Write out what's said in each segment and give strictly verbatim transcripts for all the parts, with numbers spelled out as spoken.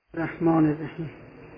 الرحمن الرحیم.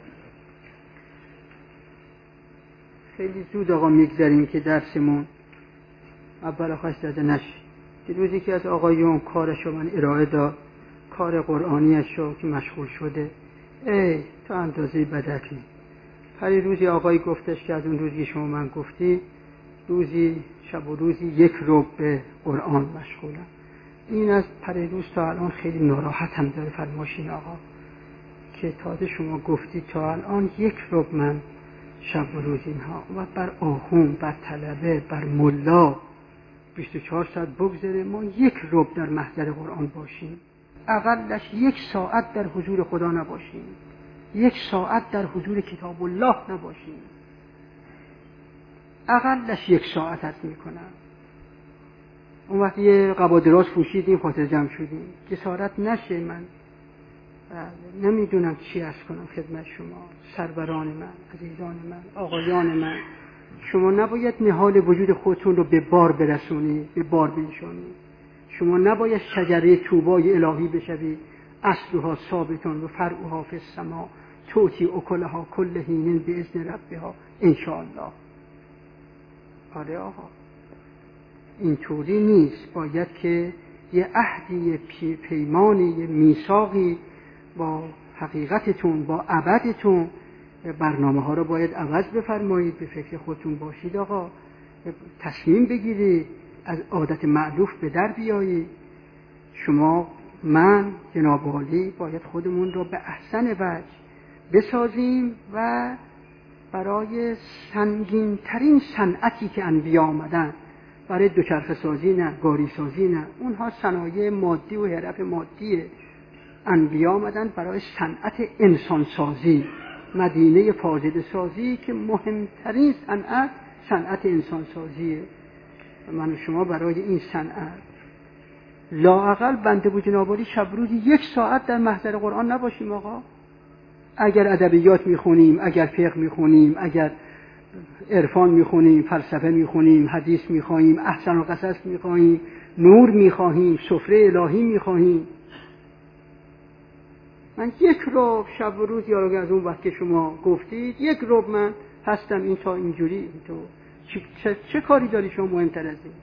خیلی زود آقا میگذاریم که درسمون اول آخرش زده نشه. روزی که از آقایون کارشو من ارائه داد، کار قرآنیشو که مشغول شده، ای تا اندازه بدکی. پری روزی آقایی گفتش که از اون روزی شما من گفتی روزی شب و روزی یک ربع به قرآن مشغولم. این از پری روز تا الان خیلی ناراحت هم داره. فرماشین آقا که تازه شما گفتی تا الان یک ربع من شب و روز اینها و بر آخوند، بر طلبه، بر ملا بیست و چهار ساعت بگذره ما یک ربع در محضر قرآن باشیم، اقلش یک ساعت در حضور خدا نباشیم، یک ساعت در حضور کتاب الله نباشیم، اقلش یک ساعت هست میکنم. اون وقت یه قبا دراز پوشیدیم خاطر جمع شدیم، جسارت نشه. من نمیدونم چی عرض کنم خدمت شما سروران من، عزیزان من، آقایان من. شما نباید نهال وجود خودتون رو به بار برسونی، به بار بنشانی. شما نباید شجره طوبای الهی بشوی، اصلها ثابتون و فرعها فی السما توتی اکلها کل حین باذن ربها ان شاء الله. آره آقا اینطوری نیست. باید که یه عهدی، یه پیمانی، یه میثاقی با حقیقتتون، با ابدتون، برنامه ها رو باید عوض بفرمایید، به فکر خودتون باشید آقا، تصمیم بگیرید، از عادت معلوف به در بیایید. شما، من، جناب عالی باید خودمون رو به احسن وجه بسازیم و برای سنگین ترین صنعتی که انبیا آمدن، برای دوچرخه سازی نه، گاری سازی نه، اونها صنایع مادی و حرف مادیه. انبیا آمدن برای صنعت انسان سازی، مدینه فاضله سازی که مهمترین صنعت صنعت انسان سازیه. من و شما برای این صنعت لااقل بنده و جنابالی شب روزی یک ساعت در محضر قرآن نباشیم آقا. اگر ادبیات میخونیم، اگر فقه میخونیم، اگر عرفان میخونیم، فلسفه میخونیم، حدیث میخواهیم، احسن القصص میخواهیم، نور میخواهیم، سفره الهی میخواهیم، من یک ربع شب و روز یارو از اون وقت که شما گفتید یک ربع من هستم این تا اینجوری. تو چه, چه, چه کاری داری شما مهمتر از این؟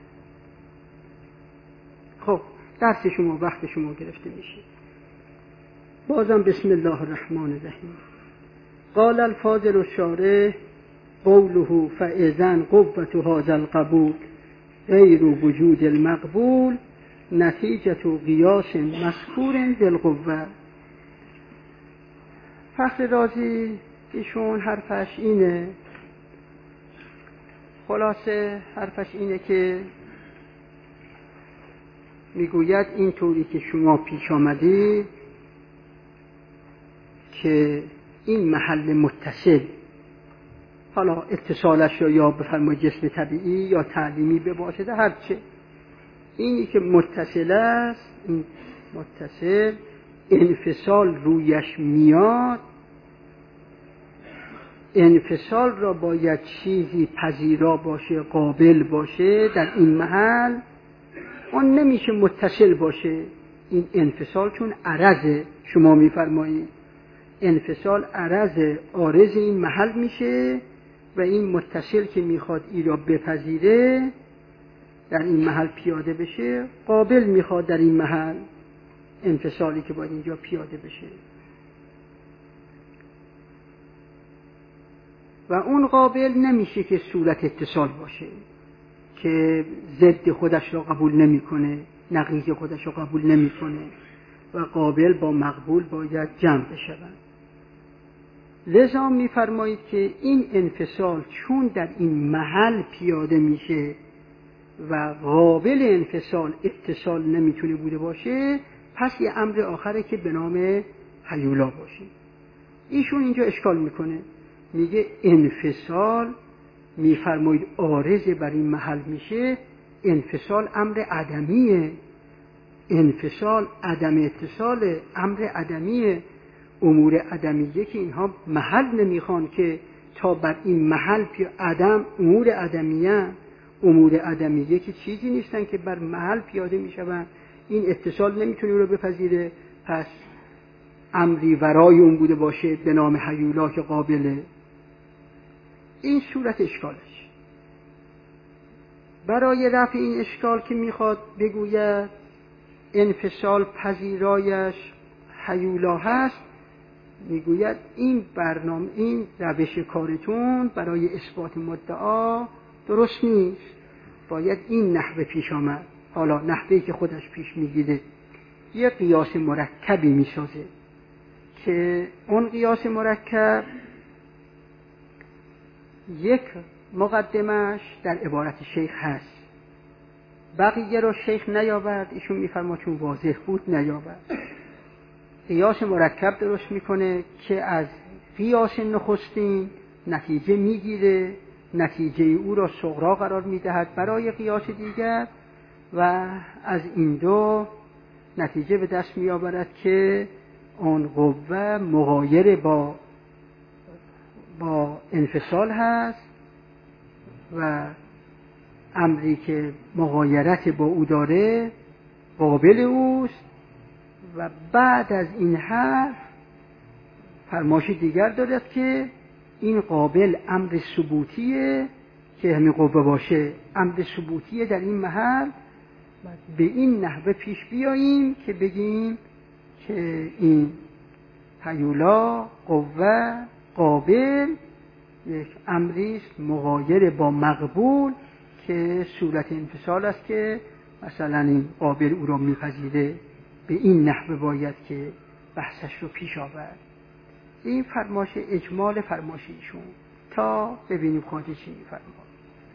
خب درس شما وقت شما گرفته میشه. بازم بسم الله الرحمن الرحیم. قال الفاضل الشارح قوله فاذن قوة هذا القبول غیر وجود المقبول نتیجة قیاس مذکور بالقوة. فخر رازی ایشون حرفش اینه، خلاصه حرفش اینه که میگوید اینطوری که شما پیش آمدی که این محل متصل، حالا اتصالش رو یا بفرمایید جسم طبیعی یا تعلیمی به واسطه هرچه، اینی که متصل است، این متصل انفصال رویش میاد، انفصال را باید چیزی پذیرا باشه، قابل باشه در این محل. اون نمیشه متصل باشه این انفصال، چون عرض شما میفرمایید انفصال عرض عارض این محل میشه و این متصل که میخواد ای را بپذیره در این محل پیاده بشه، قابل میخواد در این محل انفصالی که باید اینجا پیاده بشه و اون قابل نمیشه که صورت اتصال باشه که ضد خودش را قبول نمیکنه، نقیض خودش را قبول نمیکنه و قابل با مقبول باید جمع بشوند. لذا میفرمایید که این انفصال چون در این محل پیاده میشه و قابل انفصال اتصال نمیتونه بوده باشه، پس یه امر آخره که به نام هیولا باشه. ایشون اینجا اشکال میکنه، میگه انفصال میفرمایید عارض بر این محل میشه، انفصال امر عدمیه، انفصال عدم اتصال امر عدمیه. امور عدمیه که اینها محل نمیخوان که تا بر این محل پی عدم، امور عدمیه، امور عدمیه که چیزی نیستن که بر محل پیاده میشون، این اتصال نمیتونه رو بپذیره. پس امری ورای اون بوده باشه به نام هیولا که قابله. این صورت اشکالش. برای رفع این اشکال که میخواد بگوید انفصال پذیرایش هیولا هست، میگوید این برنامه، این روش کارتون برای اثبات مدعا درست نیست، باید این نحوه پیش آمد. حالا نحوهی که خودش پیش میگیره یه قیاس مرکبی میسازه که اون قیاس مرکب یک مقدمش در عبارت شیخ هست، بقیه رو شیخ نیاورد، ایشون میفرما چون واضح بود نیاورد. قیاس مرکب درست میکنه که از قیاس نخستین نتیجه میگیره، نتیجه او را صغرا قرار میدهد برای قیاس دیگر و از این دو نتیجه به دست میآورد که آن قوه مغایر با با انفصال هست و امری که مغایرت با او داره قابل اوست. و بعد از این حرف فرمایش دیگر دارد که این قابل امر ثبوتیه که همین قوه باشه، امر ثبوتیه در این محل. به این نحوه پیش بیاییم که بگیم که این هیولا قوه قابل یک امریست مغایر با مقبول که صورت انفصال است که مثلا این قابل او را میپذیره. به این نحوه باید که بحثش رو پیش آورد. این فرمایش اجمال فرمایش ایشون تا ببینیم خواهد چی میفرماد.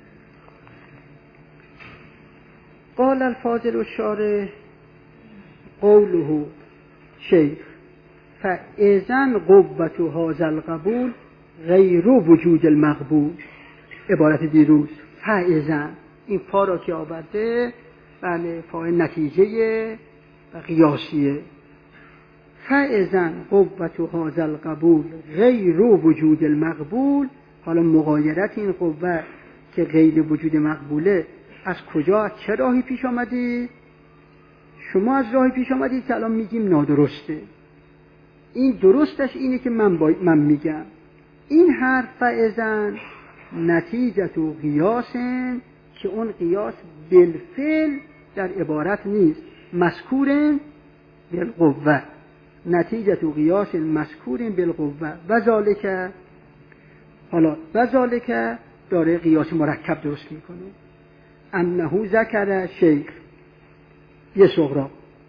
قال الفاضل الشارح قوله شیخ فاذن قوة هذا القبول غیر وجود المقبول. عبارت دیروز فاذن، این فا را که آورده بله فاعل نتیجه و قیاسیه. فاذن قوة هذا القبول غیر وجود المقبول. حالا مغایرت این قوه که غیر وجود مقبوله از کجا، از چه راهی پیش آمده؟ شما از راهی پیش آمدید که الان میگیم نادرسته. این درستش اینه که من, با... من میگم این حرف فاذن نتیجه و قیاسن که اون قیاس بالفعل در عبارت نیست، مذکورن بالقوه، نتیجه و قیاس مذکورن بالقوه و ذالک. حالا و ذالک داره قیاس مرکب درست میکنه. انه ذکر شیخ یه صغرا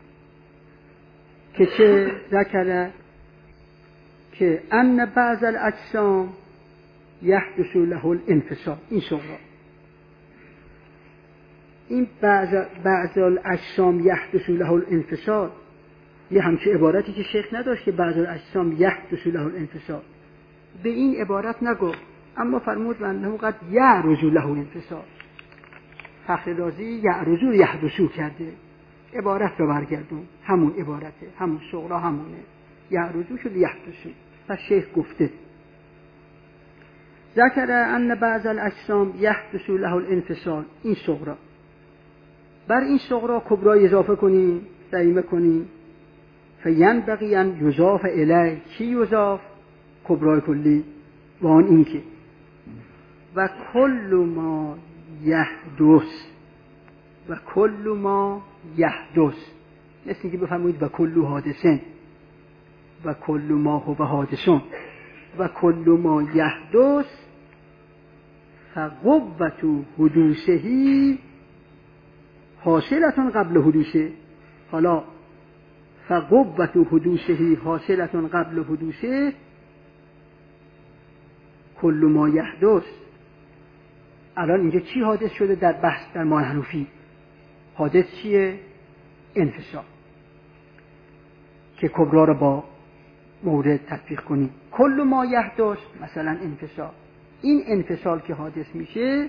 که چه ذکر که ان بعض الاجسام یحدث له الانفصال. این صغرا، این بعض بعض الاجسام یحدث له الانفصال یه همچه عبارتی که شیخ نداشت که بعض الاجسام یحدث له الانفصال، به این عبارت نگفت، اما فرمود انه قد یعرض له الانفصال. فخر رازی یعرضو رو یحدثو کرده، عبارت رو برگردون، همون عبارته، همون صغرا همونه، یعرضو شد یحدثو. پس شیخ گفته ذکر ان بعض الاجسام یحدث له الانفصال، این صغرا. بر این صغرا کبرا اضافه کنیم، ضمیمه کنیم، فینبغی ان یضاف الیه. چی یضاف؟ کبرای کلی و آن این که و کل ما یحدث و کل ما یحدث، مثل اینکه بفرمایید و کل حادثن و کل ما هو حادثون و کل ما یحدث فقوة حدوثه حاصلة قبل حدوثه. حالا فقوة حدوثه حاصلة قبل حدوثه کل ما یحدث. الان اینجا چی حادث شده در بحث در معنی حنفی؟ حادث چیه؟ انفصال که کبرا رو با مورد تطبیق کنیم. کل ما یحدث مثلا انفصال، این انفصال که حادث میشه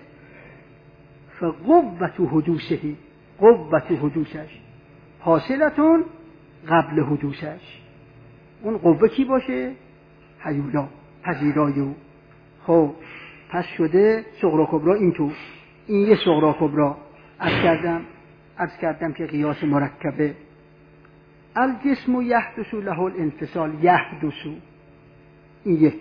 فقوة حدوثه، قوة حدوثش حاصلتون قبل حدوثش. اون قوه کی باشه؟ هیولا، پذیرای او. خب پس شده صغرا کبرا اینطور. این یه صغرا کبرا عرض کردم عرض کردم که قیاس مرکبه. الجسم یحدث له الانفصال، یحدث این یک.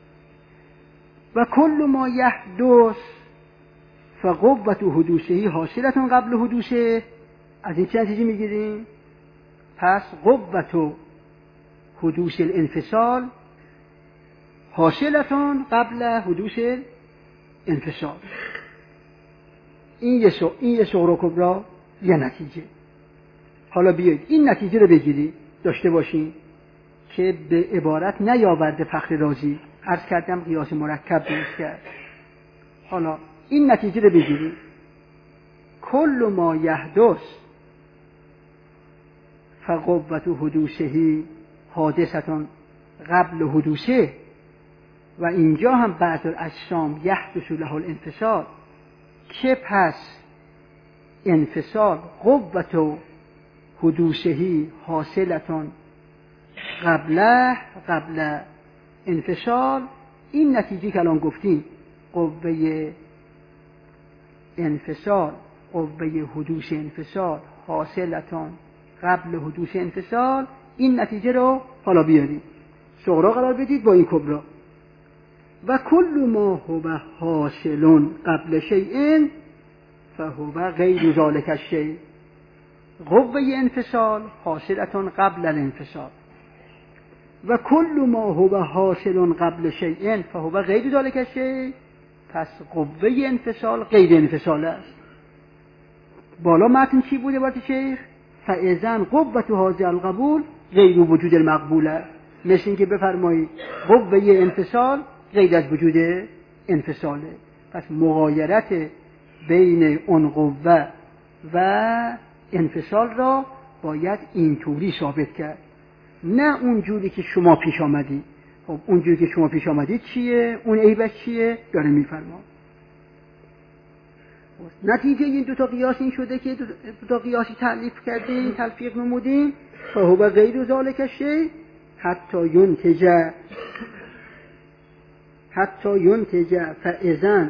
و کل ما یحدث فقوة حدوثه حاصلة قبل حدوثه. از این چه نتیجه میگیریم؟ پس قوة حدوث الانفصال حاصلة قبل حدوث الانفصال. این یه سو این یه صغرا کبرا یه نتیجه. حالا بیایید این نتیجه رو بگیرید داشته باشین که به عبارت نیاورده فخر رازی، عرض کردم قیاس مرکب درست کرد. حالا این نتیجه رو بگیرید، کل ما یحدث فقوة حدوثه حادثة قبل حدوثه. و اینجا هم بعض الاجسام یحدث له الانفصال، که پس انفصال قوة حدوثه حاصلة قبله قبل انفصال. این نتیجه که الان گفتیم قوه انفصال قوه حدوث انفصال حاصلة قبل حدوث انفصال، این نتیجه رو حالا بیارید صغرا قرار بدید با این کبرا. و کل ما هو حاصل قبل شیء فهو غیر ذلک الشیء. قوه انفصال حاصلة قبل الانفصال. و کل ما هو حاصل قبل شیء فهو غیر ذلک الشیء. پس قوه انفصال غیر انفصال است. بالا متن چی بوده برای شیخ؟ فاذن قوة هذا القبول غیر وجود المقبول است. مثل اینکه بفرمایید قوه انفصال غیر از وجود انفصاله. پس مغایرت بین اون قوه و انفصال را باید اینطوری ثابت کرد، نه اونجوری که شما پیش آمدید. خب اونجوری که شما پیش آمدید چیه؟ اون عیبش چیه؟ داره میفرما. نتیجه این دو تا قیاس این شده که دو تا قیاسی تعلیف کردیم، تلفیق نمودیم. فهو غیر ذلک الشیء حتی ینتج حتی ینتج فاذن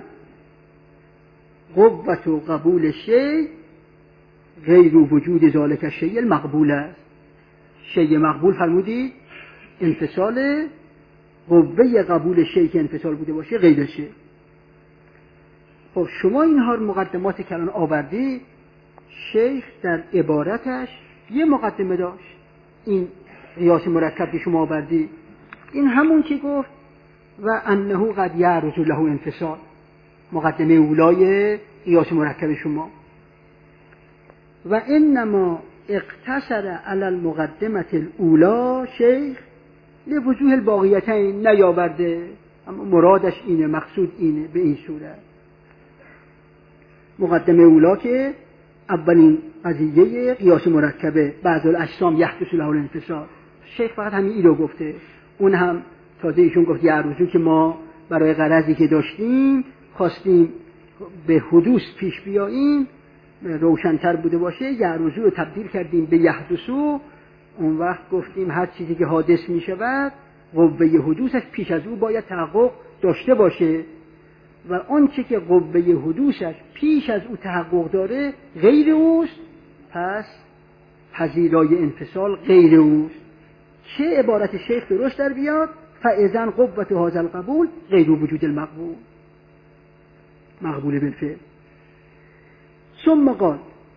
قوة قبول الشیء غیر وجود ذلک الشیء المقبول است. شیء مقبول فرمودید انفصال، قوه قبول شیء که انفصال بوده باشه غیر شیء. خب شما اینها مقدمات که الان آوردی، شیخ در عبارتش یه مقدمه داشت. این قیاس مرکب که شما آوردی این همون که گفت و انه قد یعرض له انفصال، مقدمه اولای قیاس مرکب شما. و انما اقتصر علی المقدمه الاولی شیخ لوجوه الباقیتین، نیاورده اما مرادش اینه، مقصود اینه به این صورت. مقدمه اولا که اولین قضیه قیاس مرکبه، بعض الاجسام یحدث له الانفصال، شیخ فقط همین اینو گفته. اون هم تازه ایشون گفت یه روزو که ما برای غرضی که داشتیم خواستیم به حدوث پیش بیاییم روشن‌تر بوده باشه، یه روزو رو تبدیل کردیم به یحدثو. اون وقت گفتیم هر چیزی که حادث می شود قوه حدوثش پیش از او باید تحقق داشته باشه و آن چه که قوه حدوثش پیش از او تحقق داره غیر اوست، پس پذیرای انفصال غیر اوست. چه عبارت شیخ درست در بیاد؟ فاذن قوة هذا القبول غیر وجود المقبول، مقبول بالفعل. ثم قال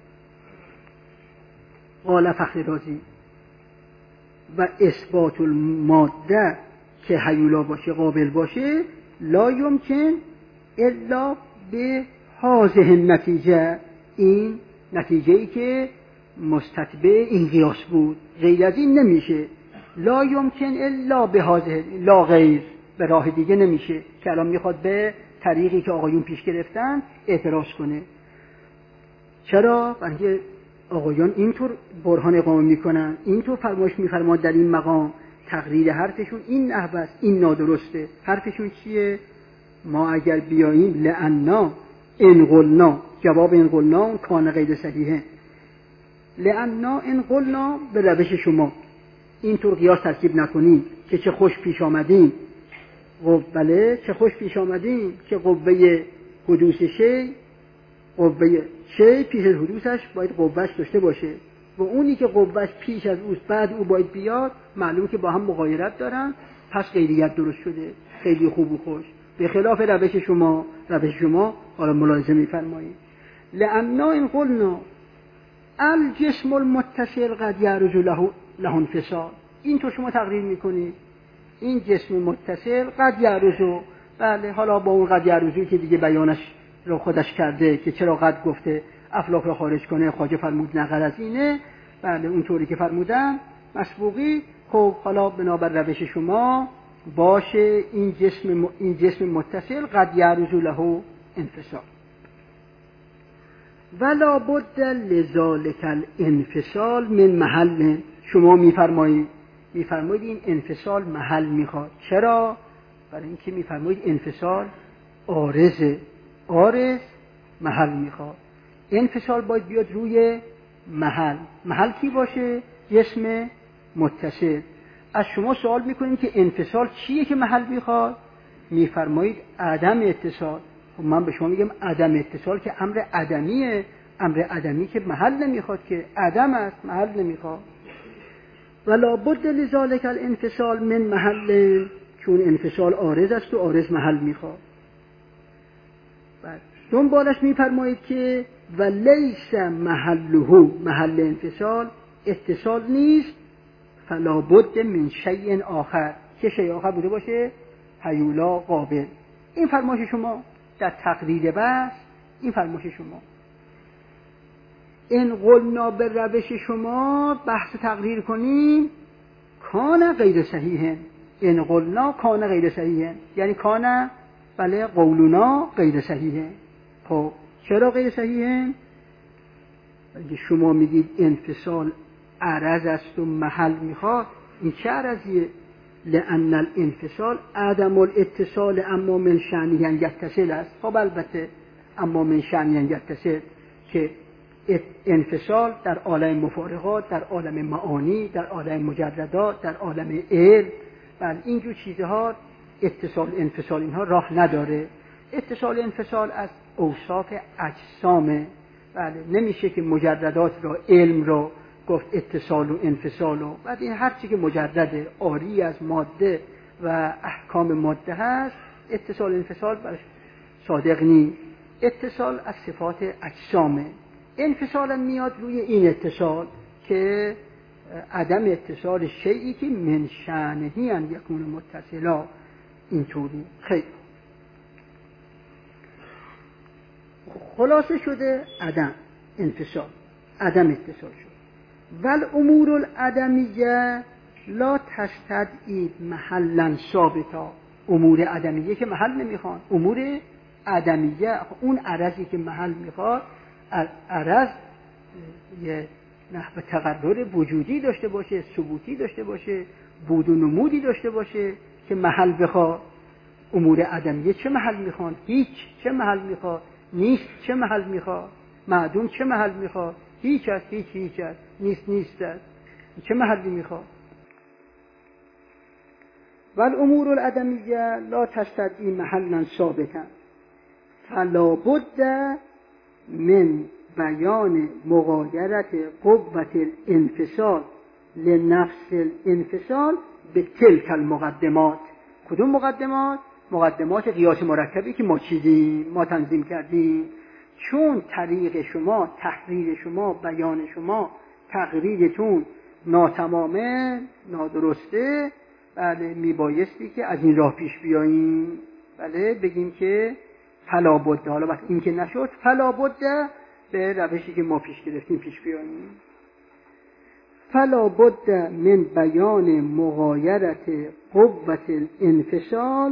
قال فخر رازی و اثبات الماده که هیولا باشه قابل باشه لا یمکن الا به هذه النتیجه، این نتیجه‌ای که مستتبع این قیاس بود، غیر از این نمیشه. لا یمکن الا به هذه، لا غیر، به راه دیگه نمیشه که الان میخواد به طریقی که آقایون پیش گرفتن اعتراض کنه. چرا؟ برای اینکه آقایان اینطور برهان اقامه میکنن، اینطور فرمایش میفرمان در این مقام، تقریر حرفشون این نحوه است، این نادرسته. حرفشون چیه؟ ما اگر بیاییم لأننا ان قلنا، جواب ان قلنا کان غیر صحیحه. لأننا ان قلنا به روش شما اینطور قیاس ترکیب نکنیم که چه خوش پیش آمدیم. بله چه خوش پیش آمدیم که قوه حدوث شی، قوه شی پیش از حدوثش باید قوهش داشته باشه. و اونی که قوهش پیش از اوست بعد او باید بیاد، معلوم که با هم مغایرت دارن، پس غیریت درست شده. خیلی خوب و خوش، به خلاف روش شما. روش شما حالا ملاحظه می‌فرمایید لأننا ان قلنا الجسم المتصل قد یعرض له له انفصال، این تو شما تقریر میکنید این جسم متصل قد یعرض، بله حالا با اون قد یعرضی که دیگه بیانش رو خودش کرده که چرا قد گفته افلاک رو خارج کنه، خواجه فرمود نقل از اینه، بله اونطوری که فرمودن مسبوقی. خب حالا بنابر روش شما باشه این جسم این جسم متصل قد یعرض له انفصال ولا بد لذالک الانفصال من محل. شما میفرمایید میفرمایید این انفصال محل میخواد. چرا؟ برای اینکه میفرمایید انفصال عارضه، عارض محل میخواد. انفصال باید بیاد روی محل. محل کی باشه؟ جسم متصل. از شما سوال میکنیم که انفصال چیه که محل میخواد؟ میفرمایید عدم اتصال. خب من به شما میگم عدم اتصال که امر عدمیه، امر عدمی که محل نمیخواد، که عدم است، محل نمیخواد. ولا بد لذالک الانفصال من محل، چون انفصال عارض است و عارض محل میخواد. بعد دنبالش میفرمایید که ولیس محله، محل انفصال اتصال نیست، فلا بد من شیء آخر، که شیء آخر بوده باشه هیولا قابل. این فرمایش شما در تقریر بحث، این فرمایش شما. این قلنا به روش شما بحث تقریر کنیم کان غیر صحیح. این قلنا کان غیر صحیح، یعنی کان بله قولنا غیر صحیح. خب چرا غیر صحیح؟ اگه شما میگید انفصال عرض است و محل میخواد، این چه عرضیه؟ لأن الانفصال عدم الاتصال اما من شأنه ان یتصل است. خب البته اما من شأنه ان یتصل که انفصال در عالم مفارقات، در عالم معانی، در عالم مجردات، در عالم علم، بله اینجور چیزها اتصال انفصال اینها راه نداره. اتصال انفصال از اوصاف اجسامه. بله نمیشه که مجردات را، علم را گفت اتصال و انفصال و بعد این هر چی که مجرده، عاری از ماده و احکام ماده هست، اتصال انفصال برش صادق نیست. اتصال از صفات اجسامه. انفصال میاد روی این اتصال که عدم اتصال شیئی که من شأنه ان یکون متصلا، اینطوری. خیلی خلاصه شده عدم انفصال، عدم اتصال شد. ول امور العدمیه لا تستدعی محلا ثابتا. امور عدمیه که محل نمیخوان، امور عدمیه اون عرضی که محل میخواد، عرض یه نحو تقرر وجودی داشته باشه، ثبوتی داشته باشه، بود و نمودی داشته باشه که محل بخواد. امور عدمیه چه محل میخوان؟ هیچ. چه محل میخواد؟ نیست. چه محل میخواد؟ معدوم. چه محل میخواد؟ هیچ است. هیچ هیچ است. نیست نیست است. چه محلی میخواد؟ والامور العدمیه لا تستدعی محلا ثابتا فلا بد من بیان مغایرت قوة الانفصال لنفس الانفصال به تلک المقدمات. کدوم مقدمات؟ مقدمات قیاس مرکبی که ما چیدیم، ما تنظیم کردیم. چون طریق شما، تحریر شما، بیان شما، تقریرتون ناتمامه، نادرسته، بله میبایستی که از این راه پیش بیاییم. بله بگیم که فلا بد، حالا وقت این که نشد فلا بد به روشی که ما پیش گرفتیم پیش بیاییم. فلا بد من بیان مغایرت قوة الانفصال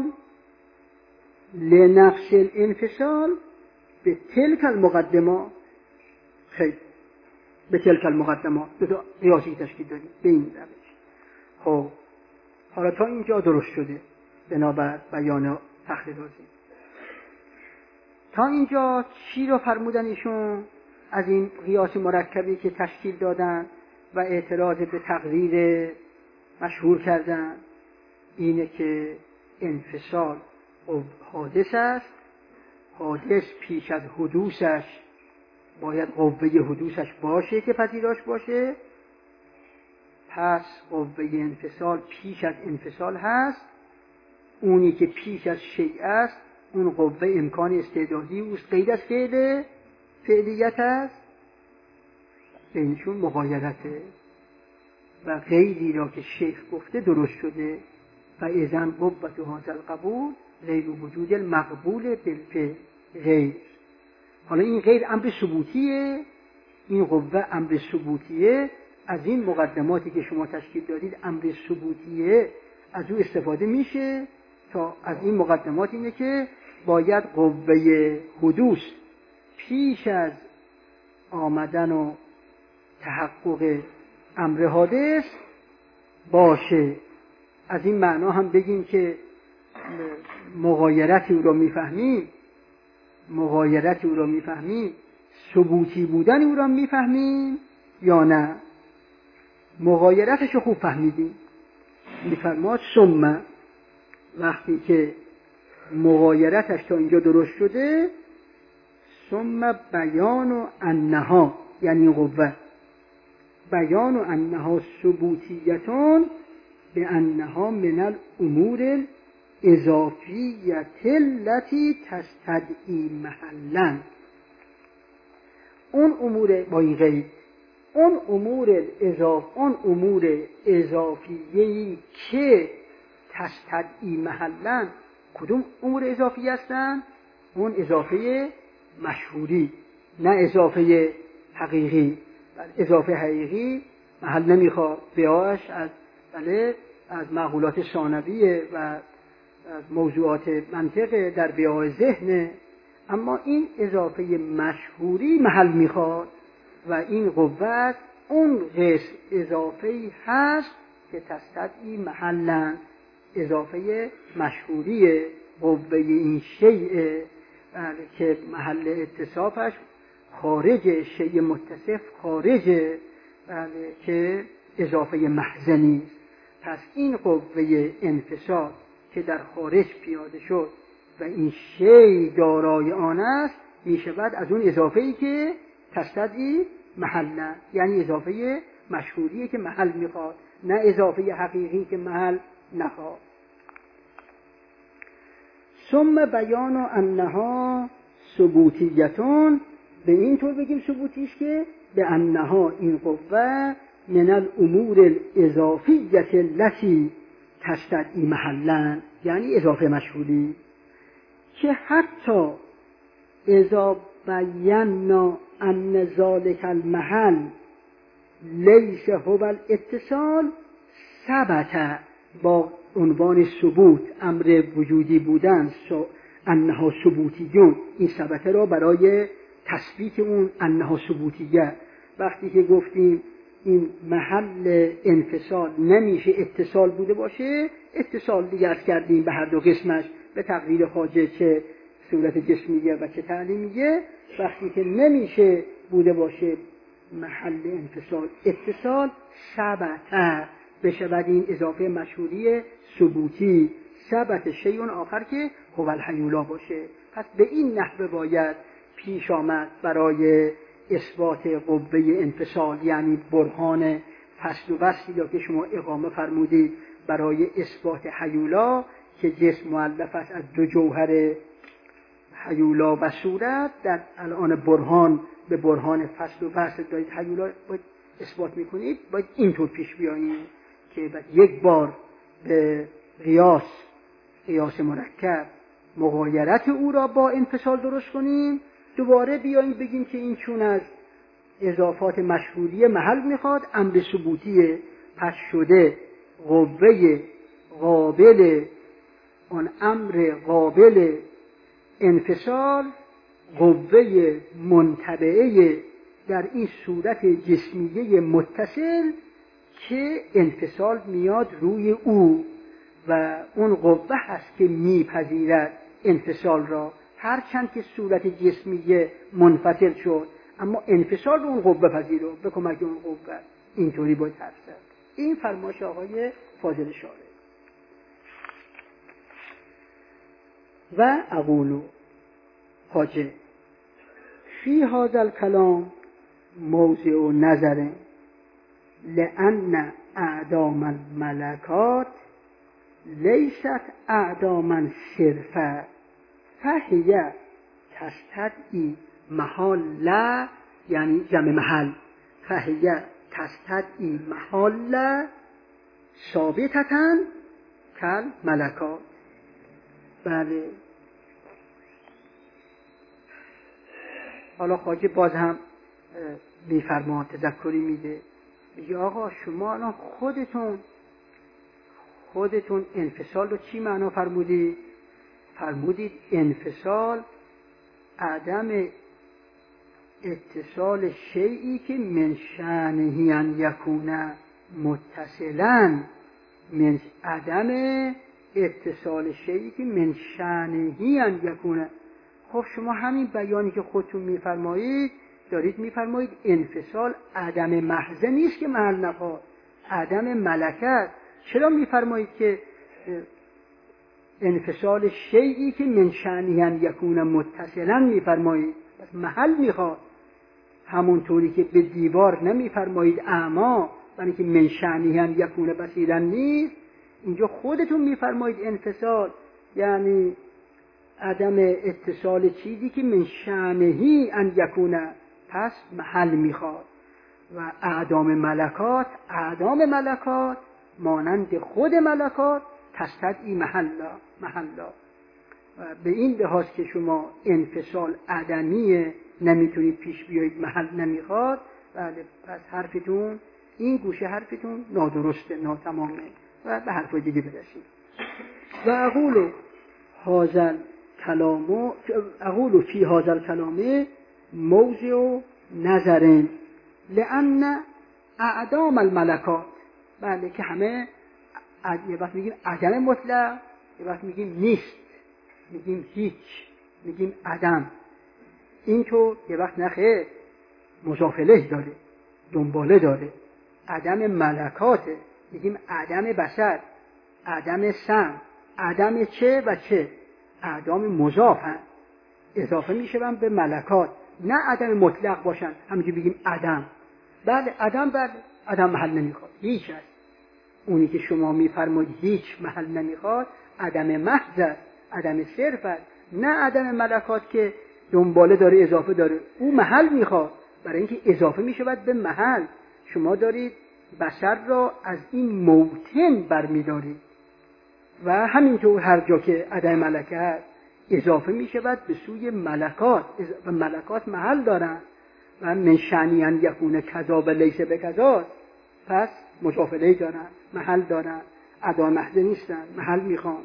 لنقص الانفصال به تلک المقدمات. خیلی به تلک المقدمات دو تا قیاسی تشکیل دادیم به این روش. خب حالا تا اینجا درست شده بنابر بیان تخریج رازی. تا اینجا چی رو فرمودن ایشون از این قیاس مرکبی که تشکیل دادن و اعتراض به تقریر مشهور کردن؟ اینه که انفصال حادث است، حادث پیش از حدوثش باید قوه حدوثش باشه که پذیراش باشه. پس قوه انفصال پیش از انفصال هست. اونی که پیش از شیء است اون قوه امکان استعدادی اوست، غیر از فعل فعلیت است، بینشون مغایرته و غیری را که شیخ گفته درست شده و اذن قوت هذا القبول غیر وجود المقبول بالفعل غیر. حالا این غیر امر ثبوتیه، این قوه امر ثبوتیه. از این مقدماتی که شما تشکیل دادید امر ثبوتیه، از او استفاده میشه تا از این مقدمات اینه که باید قوه حدوث پیش از آمدن و تحقق امر حادث باشه. از این معنا هم بگیم که مغایرت او را میفهمیم، مغایرت او را میفهمیم، ثبوتی بودن او را میفهمیم یا نه؟ مغایرتش رو خوب فهمیدیم. میفرماد ثم، وقتی که مغایرتش تا اینجا درست شده، ثم بیان و انها، یعنی قوه بیان و انها ثبوتیتون به انها من الامور الاضافیت التي تستدعی محلا. اون امور با این غیر، اون امور اضاف اون امور اضافیه‌ای که تستدعی محلا، کدوم امور اضافی هستن؟ اون اضافه مشهوری، نه اضافه حقیقی. اضافه حقیقی محل نمیخواد، بیاش از بله از معقولات ثانویه و از موضوعات منطقه در بیای ذهن، اما این اضافه مشهوری محل میخواد و این قوت اون قسم اضافه‌ای هست که تستدعی محلا، اضافه مشهوری قوه این شیء که محل اتصافش خارج شیء متصف، خارج که اضافه محض نیست. پس این قوه انفصال که در خارج پیاده شد و این شیء دارای آن است، میشود از اون اضافه‌ای که تستدعی محل، یعنی اضافه مشهوریه که محل میخواد، نه اضافه حقیقی که محل نخواد. ثم بیان انها ثبوتیتون، به این طور بگیم ثبوتیش که به انها این قوه من الامور الاضافیت التي تستدعی محلا، یعنی اضافه مشهوری، که حتی اذا بینا ان ذلك المحل لیس هو الاتصال ثبت، با عنوان ثبوت امر وجودی بودن انها ثبوتیون، این ثبت را برای تثبیت اون انها ثبوتیه. وقتی که گفتیم این محل انفصال نمیشه اتصال بوده باشه، اتصال دیگه از کردیم به هر دو قسمش به تقدیر خواجه، چه صورت جسمیه و چه تعلیمیه. وقتی که نمیشه بوده باشه محل انفصال اتصال، ثبت بشود این اضافه مشهوری ثبوتی، ثبت شیء آخر که هو الحیولا باشه. پس به این نحوه باید پیش آمد برای اثبات قوه انفصال، یعنی برهان فصل و وصلی که شما اقامه فرمودید برای اثبات حیولا که جسم مؤلف است از دو جوهر حیولا و صورت. در الان برهان به برهان فصل و وصل دارید حیولا باید اثبات میکنید، باید اینطور پیش بیایید که بعد یک بار به قیاس قیاس مرکب مغایرت او را با انفصال درست کنیم، دوباره بیاییم بگیم که این چون از اضافات مشهوری محل میخواد امر ثبوتیه، پس شده قوه قابل آن امر قابل انفصال، قوه منتبعه در این صورت جسمیه متصل که انفصال میاد روی او و اون قوه هست که میپذیرد انفصال را، هرچند که صورت جسمیه منفصل شد اما انفصال رو اون قوه پذیره به کمک اون قوه. اینطوری باید حرف زد. این فرمایش آقای فاضل شارع. و اقولو خواجه فی هذا الکلام موضع نظر لأن اعدام الملکات لیست اعداما صرفا فهی تستدعی محال، یعنی جمع محل، فهی تستدعی محال ثابتتن کل ملکات. بله، حالا خواجه باز هم میفرما، تذکری میده، میگه آقا شما الان خودتون خودتون انفصال رو چی معنا فرمودید؟ فرمودید انفصال عدم اتصال شیئی که من شأنه ان یکون متصلا، من عدم اتصال شیئی که من شأنه ان یکون. خب شما همین بیانی که خودتون میفرمایید دارید میفرمایید انفصال عدم محض نیست که محل نخواد، عدم ملکت. چرا میفرمایید که انفصال شیئی که من شأنه ان یکون متصلا میفرمایید؟ بس محل میخواد. همونطوری که به دیوار نمیفرمایید اعما، یعنی که من شأنه ان یکون بصیرا نیست، اینجا خودتون میفرمایید انفصال یعنی عدم اتصال چیزی که من شأنه ان یکون، پس محل میخواد. و اعدام ملکات، اعدام ملکات مانند خود ملکات تستدعی محلا محلا. و به این لحاظ که شما انفصال عدمیه نمیتونید پیش بیایید، محل نمیخواد، بله پس حرفتون این گوشه حرفتون نادرسته، ناتمامه و به حرف دیگه برسید. و اقول هازل کلامو اقول فی هازل کلامه موضع نظر لأن اعدام الملکات، بله که همه یه وقت میگیم عدم مطلق، یه وقت میگیم نیست، میگیم هیچ، میگیم عدم. این تو یه وقت نخه مضاف الیه داره، دنباله داره. عدم ملکاته، میگیم عدم بصر، عدم سمع، عدم چه و چه، اعدام مضاف هم اضافه میشون به ملکات، نه عدم مطلق باشن همینجوری بگیم عدم. بله عدم، بله عدم محل نمیخواد، هیچ هست. اونی که شما میفرمایید هیچ محل نمیخواد عدم محض، عدم صرف است، نه عدم ملکات که دنباله داره اضافه داره، او محل میخواد، برای اینکه اضافه میشود به محل. شما دارید بشر را از این موطن برمیدارید و همینطور هر جا که عدم ملکه هست اضافه میشود به سوی ملکات و ملکات محل دارن و من شأنه ان یکون کذا و لیس بکذا، پس مضاف الیه دارن، محل دارن، ادا محض نیستن، محل میخوان.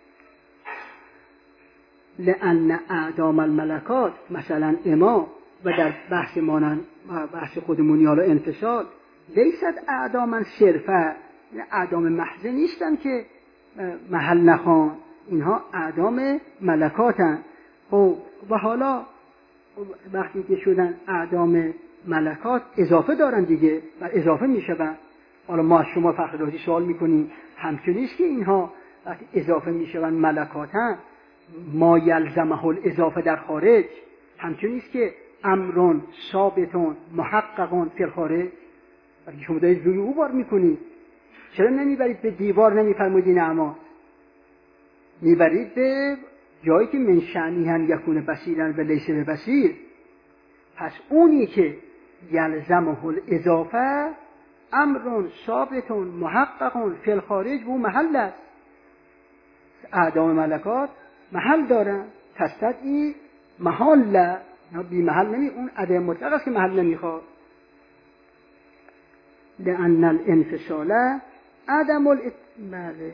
لأن اعدام الملکات مثلا اما و در بحث مانن بحث خودمونی حالا انفصال لیست اعداما صرفا، اعدام محض نیستن که محل نخوان، اینها اعدام ملکاتن. خب و حالا وقتی که شدن اعدام ملکات اضافه دارن دیگه و اضافه میشون. حالا ما از شما فخر رازی سوال میکنیم همچنین نیست که اینها وقتی اضافه میشون ملکاتن ما یلزمه الاضافه در خارج، همچنین نیست که امرون ثابتون محققون فی الخارج. وقتی شما دارید روی او بار میکنید چرا نمیبرید به دیوار، نمیفرمایید این اعمال، میبرید به جایی که من شأنه ان یکون بصیرا و لیس ببصیر. پس اونی که یلزمه الاضافه امرون ثابتون محققون فی الخارج و محل است. اعدام ملکات محل دارن، تستدعی محل، بی محل نمی، اون عدم مطلق است که محل نمیخواد. لأن الانفصال عدم الات... بله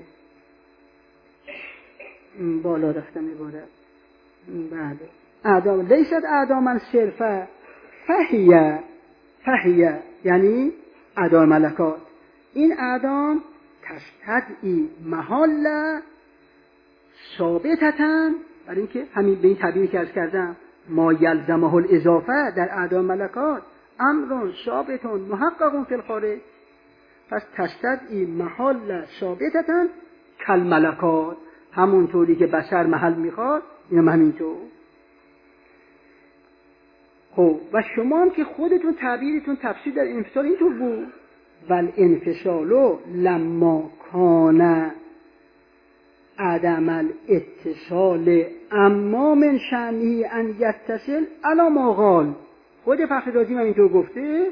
بالا رفتم عبارت، بله اعدام لیست اعداما صرفا فهیه، فهیه یعنی اعدام ملکات، این اعدام تستدعی محل ثابتتن، برای اینکه همین به این تعبیری که عرض کردم ما یلزمه الاضافه در اعدام ملکات امرون ثابتون محققون فی الخارج، پس تستدعی محل ثابتتن کل ملکات، همونطوری که بشر محل میخواد اینم همینطور. خب و شما هم که خودتون تعبیرتون تفسیر در انفصال اینطور بود، ول انفصالو لما کان عدم الاتصال اما من شأنه ان یتصل علی ما قال. خود فخر رازی هم اینطور گفته،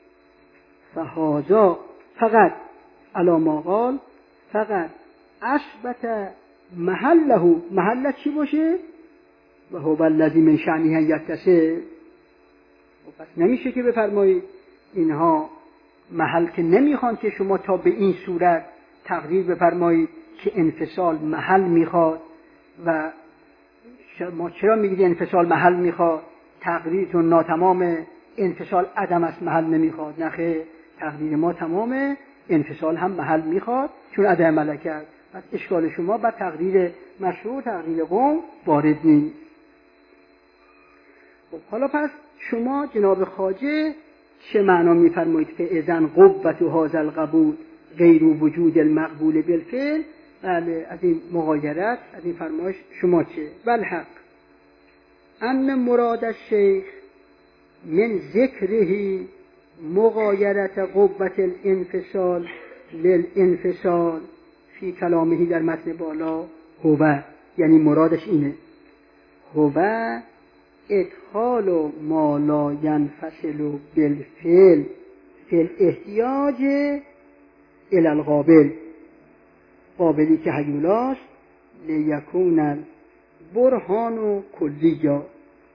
فهذا فقط علی ما قال فقط اثبت محله. محله چی باشه؟ و هو الذی من شأنه ان یتصل. پس نمیشه که بفرمایید اینها محل که نمیخوان که شما تا به این صورت تقریر بفرمایید که انفصال محل میخواد و شما چرا میگید انفصال محل میخواد؟ تقریرتون ناتمام، انفصال عدم است محل نمیخواد. نخیر، تقریر ما تمامه، انفصال هم محل میخواد چون عدم ملکه است. پس اشکال شما بر تقریر مشروع تقریر قوم وارد نیست. خب حالا پس شما جناب خواجه چه معنا میفرمایید که اذن قوت هذا القبول غیر وجود المقبول بالفعل؟ بله، از این مغایرت، از این فرمایش شما چه؟ والحق ان مراد الشیخ من ذکره مغایرت قوت الانفصال للانفصال فی کلامه در متن بالا هو، یعنی مرادش اینه، هو ادخال ما لا ينفصل بالفعل فی الاحتیاج الی القابل، قابلی که هیولاست، لیکون برهان و کلیجا.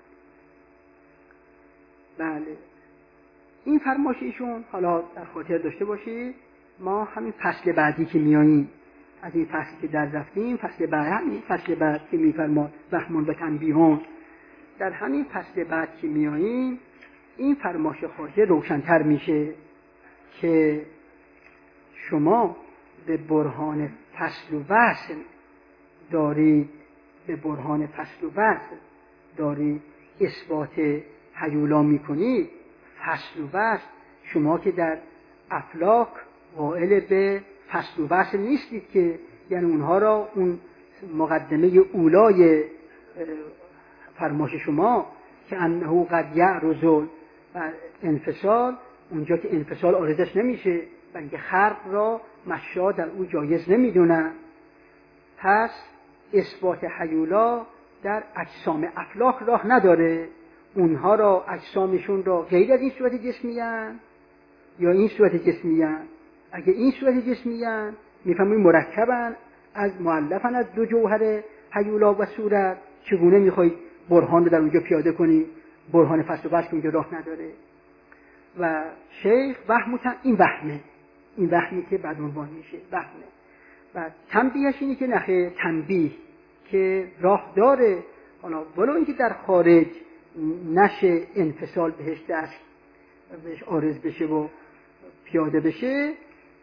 بله، این فرمایش ایشون حالا در خاطر داشته باشید، ما همین فصل بعدی که میاییم، از این فصل که در رفتیم، فصل بعد همین فصل بعد که میفرماد وهمون و تنبیهون، در همین فصل بعد که میاییم این فرمایش خواجه روشن‌تر میشه که شما به برهان فصل و وصل دارید، به برهان فصل و وصل دارید اثبات هیولا میکنید. فصل و وصل، شما که در افلاک قائل به فصل و وصل نیستید که، یعنی اونها را اون مقدمه اولای فرمایش شما که انه قد یعرض و انفصال، اونجا که انفصال عارضش نمیشه بلکه خرق را مشا در او جایز نمیدونن، پس اثبات هیولا در اجسام افلاک راه نداره. اونها را اجسامشون را غیر از این صورت جسمیان یا این صورت جسمیان؟ اگه این صورت جسمیان میفهمیم مرکبن از مؤلفن از دو جوهر هیولا و صورت، چگونه میخواید برهان رو در اونجا پیاده کنی؟ برهان فصل و وصل اونجا راه نداره. و شیخ وهمتن، این وهمه، این وهمی که بعد عنوان میشه وهمه. و تنبیهش اینه که نخه تنبیه که راه داره، حالا ولو اینکه در خارج نشه انفصال بهش دست بهش عارض بشه و پیاده بشه،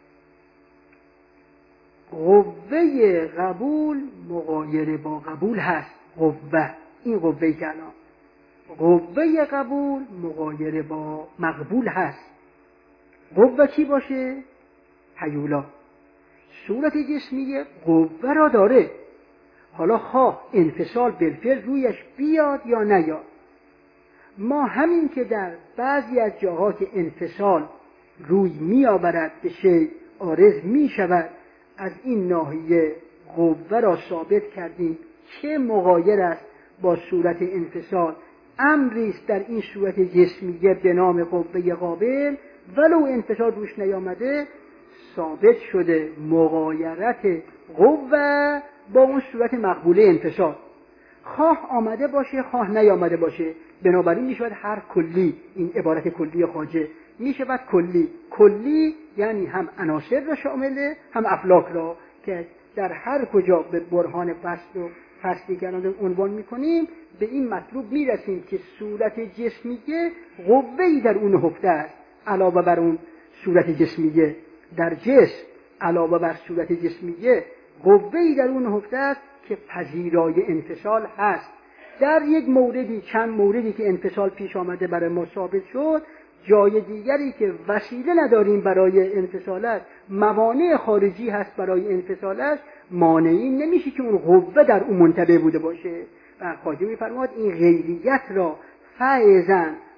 قوه قبول مغایر با قبول هست. قوه، این قوهی که الان قوه قبول مغایر با مقبول هست. قوه چی باشه؟ هیولا. صورت جسمی قوه را داره، حالا خواه انفصال بالفعل رویش بیاد یا نیاد. ما همین که در بعضی از جاها که انفصال روی می آورد به شیء عارض می شود، از این ناحیه قوه را ثابت کردیم که مغایر است با صورت انفصال. امری است در این صورت جسمیه به نام قوه قابل، ولو انفصال روش نیامده ثابت شده مغایرت قوه با اون صورت مقبوله انفصال، خواه آمده باشه خواه نیامده باشه. بنابراین میشود هر کلی، این عبارت کلی خواجه میشود کلی. کلی یعنی هم عناصر را شامله هم افلاک را، که در هر کجا به برهان فصل و فصلی که عنوان میکنیم به این مطلوب میرسیم که صورت جسمیه قوه‌ای در اون نهفته است علاوه بر اون صورت جسمیه. در جسم علاوه بر صورت جسمیه قوه‌ای در اون نهفته است که پذیرای انفصال هست. در یک موردی، چند موردی که انفصال پیش آمده برای ما ثابت شد، جای دیگری که وسیله نداریم برای انفصالش، موانع خارجی هست برای انفصالش، مانعی نمیشه که اون قوه در اون منتبه بوده باشه. و خواجه میفرماد این غیریت را فائزن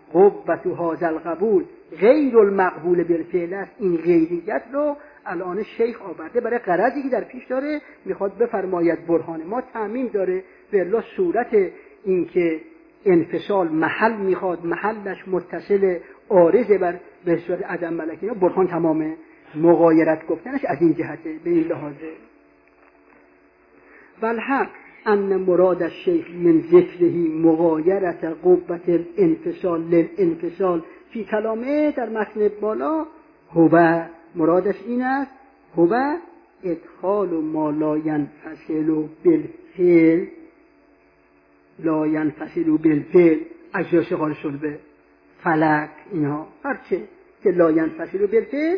قوت هذا القبول غیر المقبول بالفعل است. این غیریت رو الان شیخ آورده برای غرضی که در پیش داره، میخواد بفرماید برهان ما تعمیم داره. به الا صورت این که انفصال محل میخواد، محلش متصل عارضه بر به صورت عدم ملکی، برهان تمامه. مغایرت گفتنش از این جهته، به این لحاظه. والحق ان مراد الشیخ من ذکره مغایرت قوت الانفصال للانفصال فی کلامه، در متن بالا هو مرادش این است، هو ادخال ما لا ینفصل بالفعل، لا ینفصل بالفعل اجزاء قال صلبه فلک، اینها هرچه که لا ینفصل بالفعل،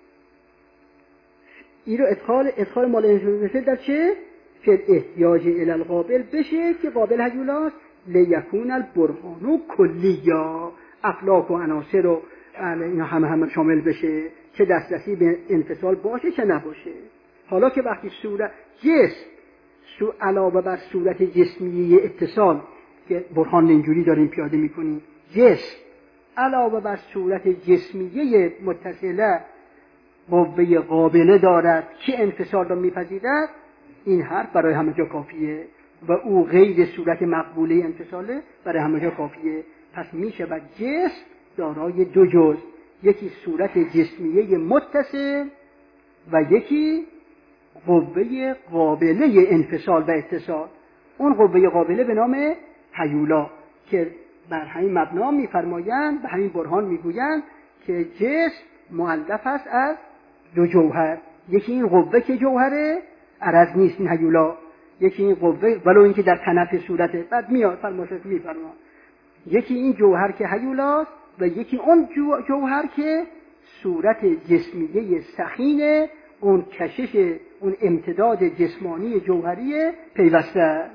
این رو ادخال ادخال ما لا ینفصل بالفعل در چه؟ که احتیاج الی القابل بشه که قابل هیولاست، لیکون البرهان کلیا، افلاک و عناصر و اینا همه همه شامل بشه، چه دسترسی به انفصال باشه چه نباشه. حالا که وقتی صورت جسم سو علاوه بر صورت جسمی اتصال که برهان اینجوری داریم پیاده میکنیم، جسم علاوه بر صورت جسمیه متصله قوه قابله دارد که انفصال را میپذیرد، این حرف برای همه جا کافیه و او غیر صورت مقبوله انفصاله، برای همه جا کافیه. پس میشه و جسم دارای دو جزء، یکی صورت جسمیه متصل و یکی قوه قابله انفصال و اتصال. اون قوه قابله به نام هیولا که بر همین مبنا میفرمایند، به همین برهان میگویند که جسم مؤلف است از دو جوهر، یکی این قوه که جوهره عرض نیست این هیولا، یکی این قوه ولو اینکه در کنف صورته بعد میاد فرماشت میفرما، یکی این جوهر که هیولاست و یکی اون جو جوهر که صورت جسمیه سخینه، اون کشش اون امتداد جسمانی جوهری پیوسته است.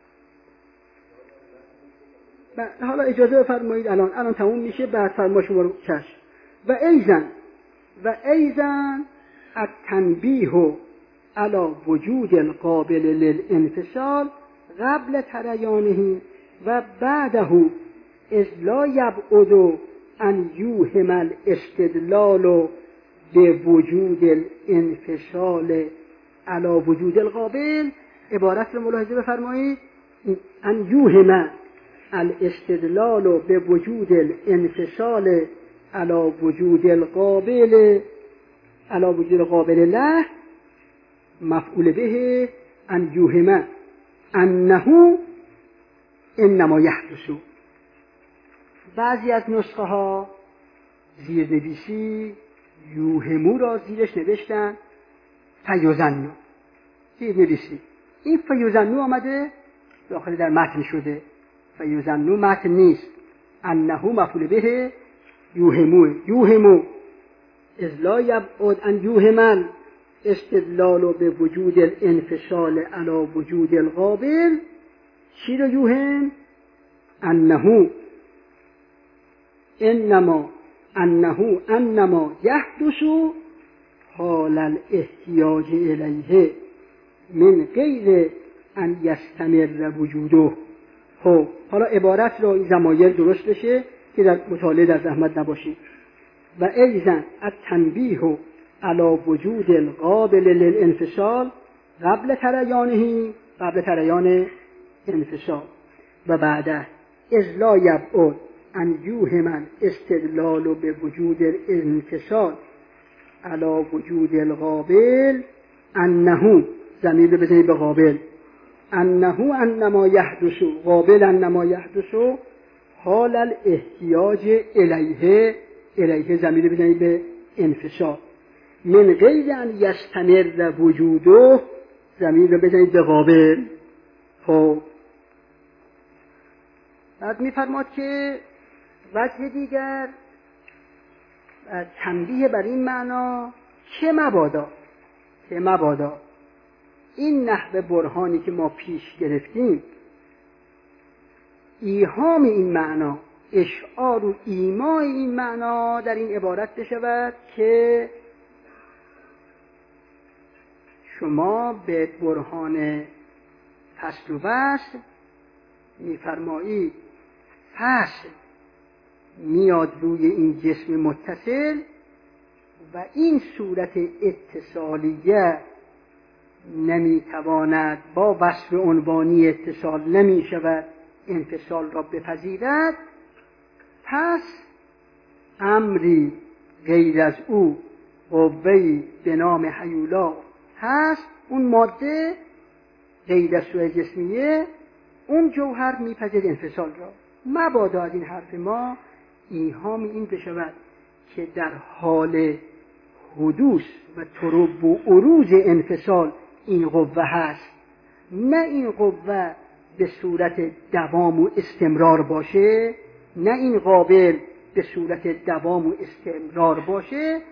حالا اجازه بفرمایید الان الان تموم میشه، بعد فرما شما رو چشم. و ایزن و ایزن التنبیه علی وجود القابل للانفصال قبل تریانه و بعده اذ لا یبعد ان یوهم الاستدلال به وجود الانفصال علی وجود القابل. عبارت رو ملاحظه بفرمایید، ان یوهم الاستدلال به وجود الانفصال علی وجود القابل علی وجود القابل له مفعول به ان یوهم انه انما یحدث. بعضی از نسخه ها زیرنویسی یوهمو را زیرش نوشتن فیوزنو، زیرنویسی این فیوزنو آمده داخل در متن شده، فیوزنو متن نیست، انه مفعول به یوهمو، یوهمو اذ لا یبعد ان یوهمن استدلال به وجود الانفصال علی وجود القابل. چی رو یوهم؟ انه انما انه انما یحدث حال الاحتیاج الیه من غیر ان یستمر وجوده. خب حالا عبارت رو این ضمایر درست بشه که در مطالعه در زحمت نباشید. و ایضا التنبیه علی وجود القابل للانفصال قبل تریانه، قبل تریان انفصال، و بعده اذ لا یبعد ان یوهم استدلال به وجود الانفصال علی وجود القابل انه، ضمیر بزنید به قابل، انه انما یحدث، قابل انما یحدث حال الاحتیاج الیه، الیه ضمیر بزنید به انفصال، من غیر ان یستمر وجوده ضمیر بزنید به قابل. خب بعد میفرماد که وجه دیگر تنبیه بر این معنا که مبادا که مبادا این نحو برهانی که ما پیش گرفتیم ایهام این معنا، اشعار و ایمای این معنا در این عبارت بشود که شما به برهان فصل و وصل میفرمایید فصل میاد روی این جسم متصل و این صورت اتصالیه نمیتواند با وصف عنوانی اتصال نمی شود انفصال را بپذیرد، پس امری غیر از او قوه‌ای به نام هیولا هست، اون ماده غیر از صورت جسمیه، اون جوهر میپذیرد انفصال را. مبادا از این حرف ما ایهام این بشود که در حال حدوث و ترب و عروج انفصال این قوه هست، نه این قوه به صورت دوام و استمرار باشه، نه این قابل به صورت دوام و استمرار باشه.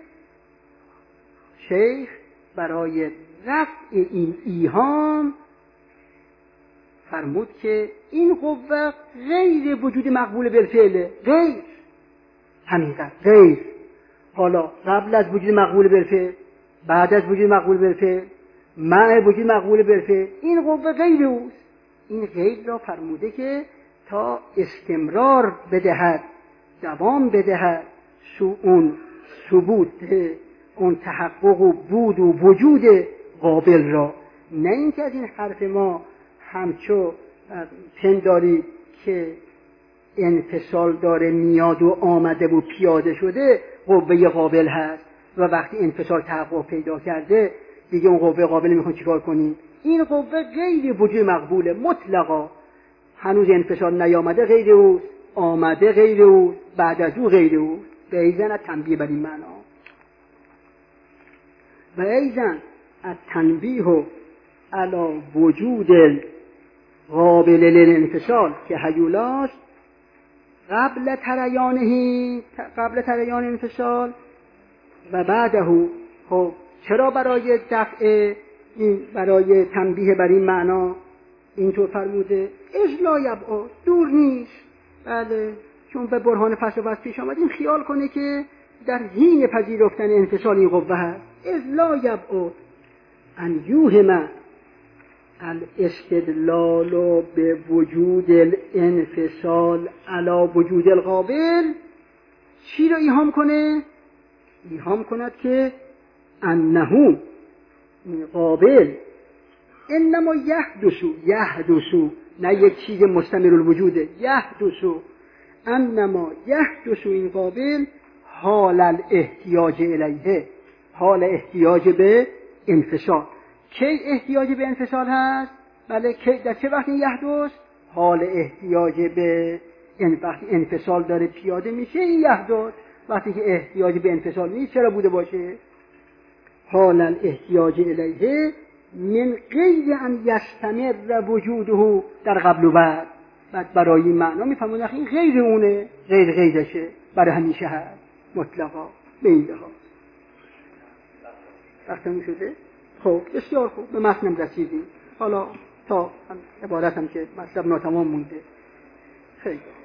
شیخ برای رفع این ایهام فرمود که این قوه غیر وجود مقبول بالفعله، غیر همینقدر غیر. حالا قبل از وجود مقبول بالفعل، بعد از وجود مقبول بالفعل، مع وجود مقبول بالفعل، این قوه غیر اوست. این غیر را فرموده که تا استمرار بدهد، دوام بدهد، سو اون ثبوت، اون تحقق و بود و وجود قابل را. نه اینکه از این حرف ما همچو پنداری که انفصال داره میاد و آمده و پیاده شده قوه قابل هست و وقتی انفصال تحقق پیدا کرده دیگه اون قوه قابل میخوان چیکار کنیم؟ این قوه غیر وجود مقبوله مطلقا، هنوز انفصال نیامده غیر او، آمده غیر او، بعد از او غیر او. و ایزن از تنبیه بر این معنا و ایزن از تنبیه علا وجود قابل للانفصال که هیولاست قبل تریانهی، قبل تریان انفصال و بعده. خب چرا برای دفع این، برای تنبیه بر این معنا اینطور فرموده؟ اجلا یبعد، دور نیست. بله، چون به برهان فصل وصل پیش آمد این خیال کنه که در حین پذیرفتن انفصال این قوه هست. اجلا یبعد ان یوهم الاستدلال به وجود الانفصال علی وجود القابل. چی را ایهام کنه؟ ایهام کند که انه قابل انما یحدثو، یحدثو نه یک چیز مستمر الوجوده، یحدثو انما یحدثو این قابل حال الاحتیاج الیه، حال احتیاج به انفصال. کی احتیاج به انفصال هست؟ بله، کی در چه وقتی یحدث؟ حال احتیاج به، یعنی وقتی انفصال داره پیاده میشه این یحدث. وقتی که احتیاج به انفصال نیست چرا بوده باشه؟ حال الاحتیاج الیه من غیر ان یستمر وجوده در قبل و بعد. بعد برای این معنا میفهمون این غیر اونه، غیر غیرشه، برای همیشه هست مطلقا. به این لحاظ وقتی شده. خب بسیار خوب، به متنم رسیدیم. حالا تا عبارتم که مطلب ناتمام مونده. خیلی